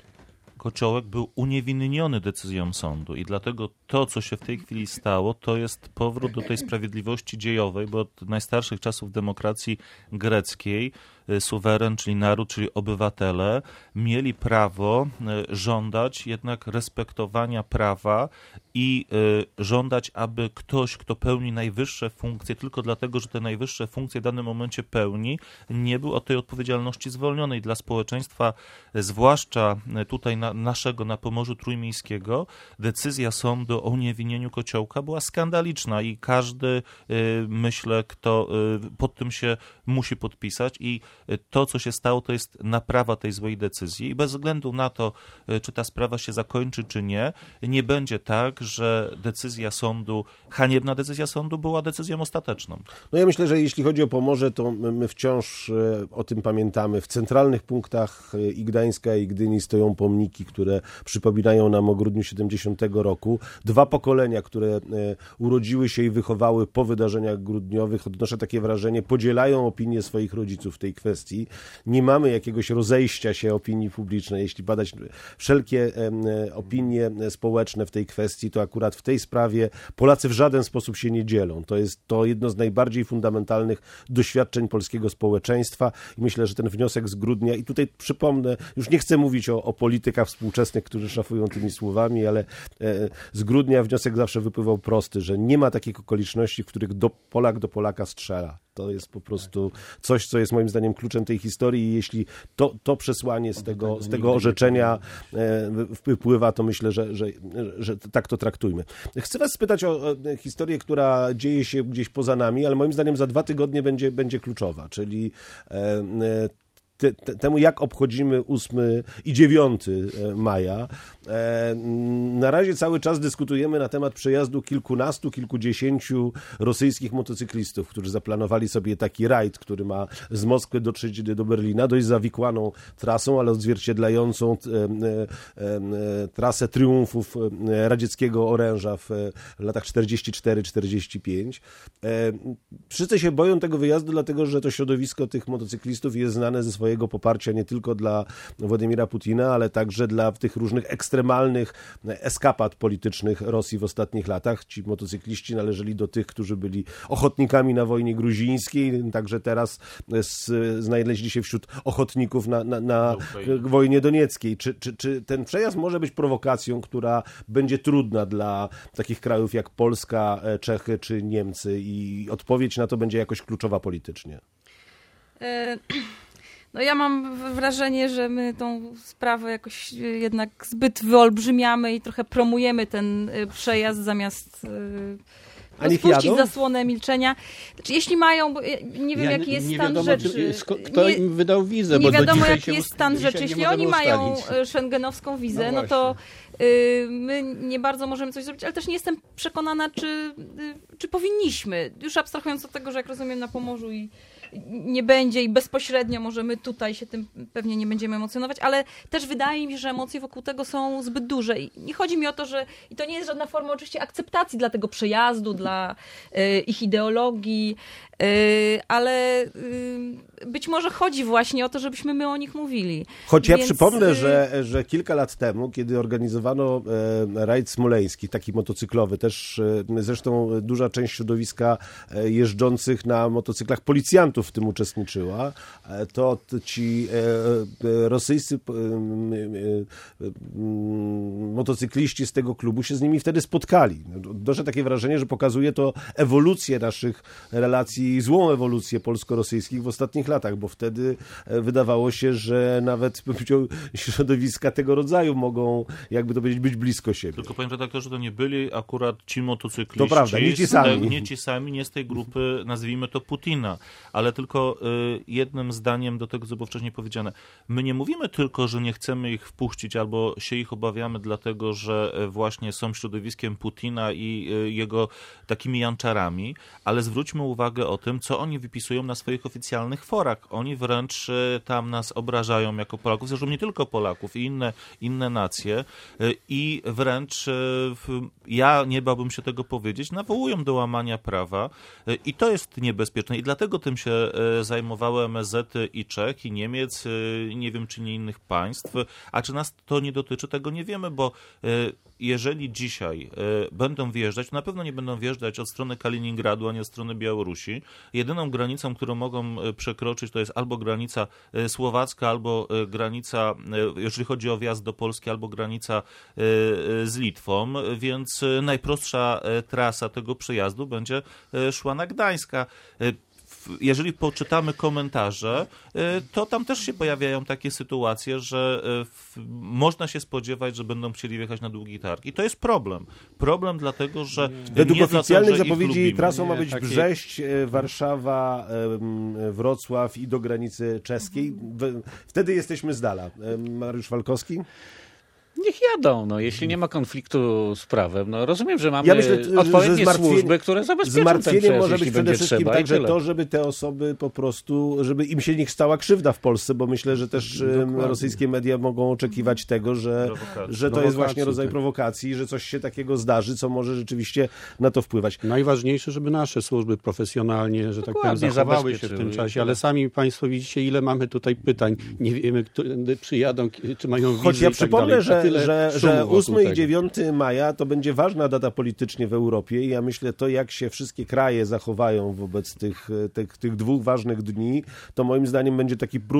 Kociołek był uniewinniony decyzją sądu i dlatego to, co się w tej chwili stało, to jest powrót do tej sprawiedliwości dziejowej, bo od najstarszych czasów demokracji greckiej suweren, czyli naród, czyli obywatele mieli prawo żądać jednak respektowania prawa i żądać, aby ktoś, kto pełni najwyższe funkcje, tylko dlatego, że te najwyższe funkcje w danym momencie pełni, nie był od tej odpowiedzialności zwolniony. I dla społeczeństwa, zwłaszcza tutaj naszego, na Pomorzu Trójmiejskiego, decyzja sądu o uniewinnieniu Kociołka była skandaliczna i każdy, myślę, kto pod tym się musi podpisać i to, co się stało, to jest naprawa tej złej decyzji i bez względu na to, czy ta sprawa się zakończy, czy nie, nie będzie tak, że decyzja sądu, haniebna decyzja sądu była decyzją ostateczną. No ja myślę, że jeśli chodzi o Pomorze, to my wciąż o tym pamiętamy. W centralnych punktach i Gdańska, i Gdyni stoją pomniki, które przypominają nam o grudniu 70 roku. 2 pokolenia, które urodziły się i wychowały po wydarzeniach grudniowych, odnoszę takie wrażenie, podzielają opinię swoich rodziców w tej kwestii. Nie mamy jakiegoś rozejścia się opinii publicznej. Jeśli badać wszelkie opinie społeczne w tej kwestii, to akurat w tej sprawie Polacy w żaden sposób się nie dzielą. To jest to jedno z najbardziej fundamentalnych doświadczeń polskiego społeczeństwa i myślę, że ten wniosek z grudnia, i tutaj przypomnę, już nie chcę mówić o politykach współczesnych, którzy szafują tymi słowami, ale z grudnia wniosek zawsze wypływał prosty, że nie ma takich okoliczności, w których Polak do Polaka strzela. To jest po prostu coś, co jest moim zdaniem kluczem tej historii i jeśli to przesłanie z tego orzeczenia wpływa, to myślę, że tak to traktujmy. Chcę was spytać o historię, która dzieje się gdzieś poza nami, ale moim zdaniem za 2 tygodnie będzie kluczowa, czyli temu, jak obchodzimy 8 i 9 maja. Na razie cały czas dyskutujemy na temat przejazdu kilkunastu, kilkudziesięciu rosyjskich motocyklistów, którzy zaplanowali sobie taki rajd, który ma z Moskwy dotrzeć do Berlina, dość zawikłaną trasą, ale odzwierciedlającą trasę triumfów radzieckiego oręża w latach 44-45. Wszyscy się boją tego wyjazdu, dlatego że to środowisko tych motocyklistów jest znane ze swojego poparcia nie tylko dla Władimira Putina, ale także dla tych różnych ekstremalnych eskapad politycznych Rosji w ostatnich latach. Ci motocykliści należeli do tych, którzy byli ochotnikami na wojnie gruzińskiej, także teraz znaleźli się wśród ochotników na wojnie donieckiej. Czy ten przejazd może być prowokacją, która będzie trudna dla takich krajów jak Polska, Czechy czy Niemcy i odpowiedź na to będzie jakoś kluczowa politycznie? No ja mam wrażenie, że my tą sprawę jakoś jednak zbyt wyolbrzymiamy i trochę promujemy ten przejazd zamiast rozpuścić zasłonę milczenia. Znaczy, jeśli mają, bo nie wiem jaki jest stan rzeczy. Kto im wydał wizę? Nie wiadomo jaki jest stan rzeczy. Jeśli oni mają szengenowską wizę, no to my nie bardzo możemy coś zrobić, ale też nie jestem przekonana, czy powinniśmy. Już abstrahując od tego, że jak rozumiem na Pomorzu i nie będzie i bezpośrednio może my tutaj się tym pewnie nie będziemy emocjonować, ale też wydaje mi się, że emocje wokół tego są zbyt duże. I nie chodzi mi o to, że i to nie jest żadna forma oczywiście akceptacji dla tego przejazdu, dla ich ideologii, ale być może chodzi właśnie o to, żebyśmy my o nich mówili. Choć ja przypomnę, że kilka lat temu, kiedy organizowano rajd smoleński, taki motocyklowy, też zresztą duża część środowiska jeżdżących na motocyklach policjantów w tym uczestniczyła, to ci rosyjscy motocykliści z tego klubu się z nimi wtedy spotkali. Odnoszę takie wrażenie, że pokazuje to ewolucję naszych relacji, złą ewolucję polsko-rosyjskich w ostatnich latach, bo wtedy wydawało się, że nawet środowiska tego rodzaju mogą, jakby to powiedzieć, być blisko siebie. Tylko panie redaktorze, to nie byli akurat ci motocykliści. To prawda, nie ci sami. Nie z tej grupy, nazwijmy to Putina, ale tylko jednym zdaniem do tego, co było wcześniej powiedziane. My nie mówimy tylko, że nie chcemy ich wpuścić albo się ich obawiamy dlatego, że właśnie są środowiskiem Putina i jego takimi janczarami, ale zwróćmy uwagę o tym, co oni wypisują na swoich oficjalnych forach. Oni wręcz tam nas obrażają jako Polaków, zresztą nie tylko Polaków, i inne nacje i wręcz ja nie bałbym się tego powiedzieć, nawołują do łamania prawa i to jest niebezpieczne i dlatego tym się zajmowały MSZ i Czech, i Niemiec, nie wiem czy nie innych państw, a czy nas to nie dotyczy, tego nie wiemy, bo jeżeli dzisiaj będą wjeżdżać, to na pewno nie będą wjeżdżać od strony Kaliningradu, a nie od strony Białorusi. Jedyną granicą, którą mogą przekroczyć, to jest albo granica słowacka, albo granica, jeżeli chodzi o wjazd do Polski, albo granica z Litwą, więc najprostsza trasa tego przejazdu będzie szła na Gdańska. Jeżeli poczytamy komentarze, to tam też się pojawiają takie sytuacje, że można się spodziewać, że będą chcieli wjechać na Długi Targ. I to jest problem. Problem dlatego, że według nie oficjalnych za to, zapowiedzi trasą ma być Brześć, Warszawa, Wrocław i do granicy czeskiej. Wtedy jesteśmy z dala. Mariusz Walkowski? Niech jadą, jeśli nie ma konfliktu z prawem. Rozumiem, że mamy odpowiednie służby, które zabezpieczą ten przejazd, zmartwieniem może być przede wszystkim trzeba, także to, żeby te osoby po prostu, żeby im się nie stała krzywda w Polsce, bo myślę, że też rosyjskie media mogą oczekiwać tego, że to jest właśnie rodzaj prowokacji, że coś się takiego zdarzy, co może rzeczywiście na to wpływać. Najważniejsze, żeby nasze służby profesjonalnie, że tak powiem, zachowały się w tym czasie, ale sami państwo widzicie, ile mamy tutaj pytań. Nie wiemy, kiedy przyjadą, czy mają wizję. Choć ja przypomnę, że 8 i 9 maja to będzie ważna data politycznie w Europie i ja myślę, to jak się wszystkie kraje zachowają wobec tych dwóch ważnych dni, to moim zdaniem będzie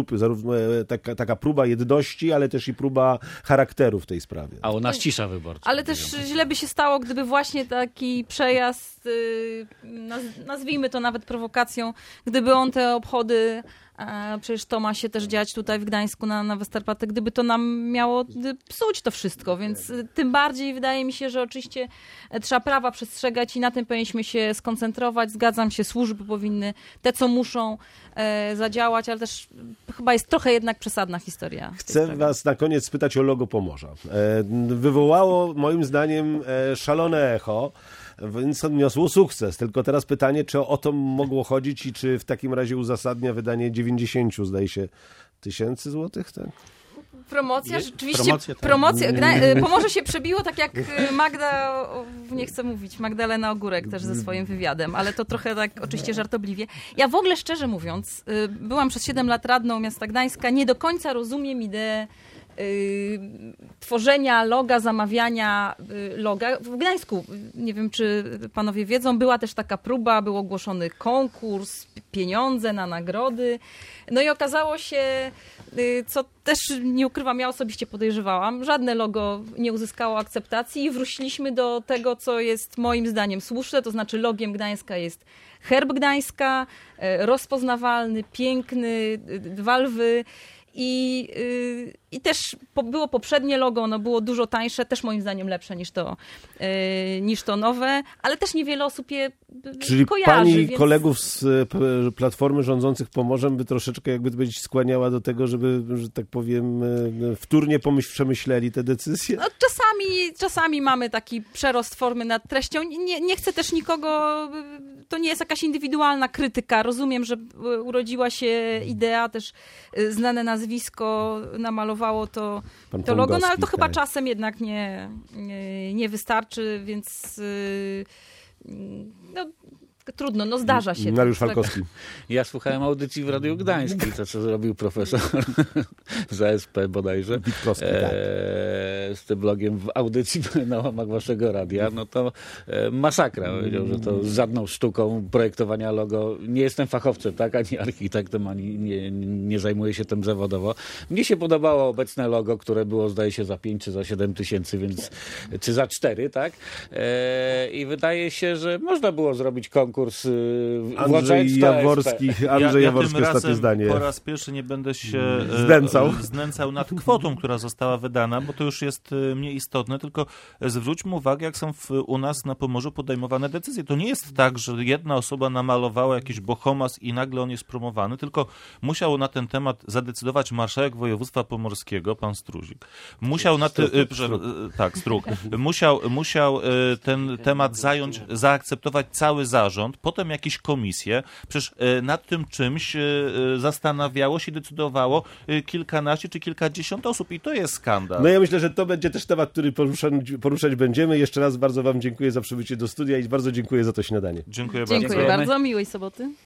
taka próba jedności, ale też i próba charakteru w tej sprawie. A u nas cisza wyborcza. Ale też źle by się stało, gdyby właśnie taki przejazd, nazwijmy to nawet prowokacją, gdyby on te obchody, przecież to ma się też dziać tutaj w Gdańsku na Westerplatte, gdyby to nam miało psuć to wszystko, więc tym bardziej wydaje mi się, że oczywiście trzeba prawa przestrzegać i na tym powinniśmy się skoncentrować. Zgadzam się, służby powinny te, co muszą zadziałać, ale też chyba jest trochę jednak przesadna historia. Chcę was na koniec spytać o logo Pomorza. Wywołało moim zdaniem szalone echo, więc odniosło sukces. Tylko teraz pytanie, czy o to mogło chodzić i czy w takim razie uzasadnia wydanie 90, zdaje się, tysięcy złotych? Tak? Promocja, rzeczywiście. Promocja. Pomorze się przebiło, tak jak nie chcę mówić, Magdalena Ogórek też ze swoim wywiadem, ale to trochę tak oczywiście żartobliwie. Ja w ogóle, szczerze mówiąc, byłam przez 7 lat radną miasta Gdańska, nie do końca rozumiem ideę tworzenia loga, zamawiania loga. W Gdańsku, nie wiem czy panowie wiedzą, była też taka próba, był ogłoszony konkurs, pieniądze na nagrody. I okazało się, co też nie ukrywam, ja osobiście podejrzewałam, żadne logo nie uzyskało akceptacji i wróciliśmy do tego, co jest moim zdaniem słuszne, to znaczy logiem Gdańska jest herb Gdańska, rozpoznawalny, piękny, 2 lwy. I też było poprzednie logo, ono było dużo tańsze, też moim zdaniem lepsze niż to nowe, ale też niewiele osób je czyli kojarzy. Pani kolegów z Platformy rządzących Pomorzem by troszeczkę jakby być skłaniała do tego, żeby, że tak powiem, wtórnie przemyśleli te decyzje? No, czasami mamy taki przerost formy nad treścią. Nie chcę też nikogo, to nie jest jakaś indywidualna krytyka. Rozumiem, że urodziła się idea, też znane nazwisko namalowało to logo, no ale to chyba czasem jednak nie wystarczy, więc Trudno, no zdarza się. Mariusz Falkowski. Ja słuchałem audycji w Radiu Gdańskim, to co zrobił profesor z ASP bodajże, Witkowski, z tym blogiem w audycji na łamach waszego radia, no to masakra. Powiedział, że to z żadną sztuką projektowania logo. Nie jestem fachowcem, tak, ani architektem, ani nie zajmuję się tym zawodowo. Mnie się podobało obecne logo, które było, zdaje się, za 5 czy za 7 tysięcy, więc czy za 4, tak? I wydaje się, że można było zrobić konkurs. Andrzej Jaworski, ostatnie zdanie. Po raz pierwszy nie będę się znęcał nad kwotą, która została wydana, bo to już jest mniej istotne, tylko zwróćmy uwagę, jak są u nas na Pomorzu podejmowane decyzje. To nie jest tak, że jedna osoba namalowała jakiś bohomas i nagle on jest promowany, tylko musiał na ten temat zadecydować marszałek województwa pomorskiego, pan Struzik. Musiał Struk. Musiał ten temat zaakceptować cały zarząd, potem jakieś komisje. Przecież nad tym czymś zastanawiało się, decydowało kilkanaście czy kilkadziesiąt osób i to jest skandal. No ja myślę, że to będzie też temat, który poruszać będziemy. Jeszcze raz bardzo wam dziękuję za przybycie do studia i bardzo dziękuję za to śniadanie. Dziękuję bardzo. Dziękuję bardzo. Miłej soboty.